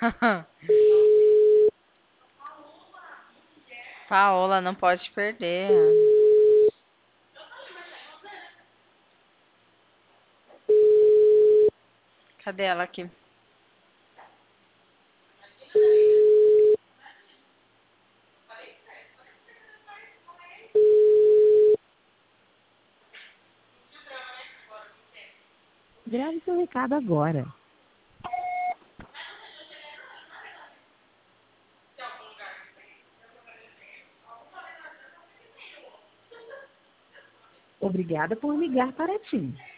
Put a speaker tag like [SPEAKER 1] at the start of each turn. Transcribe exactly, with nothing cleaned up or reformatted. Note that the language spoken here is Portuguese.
[SPEAKER 1] Paola, não pode perder. Cadê ela aqui?
[SPEAKER 2] Grave seu recado agora. Obrigada por ligar para a TIM.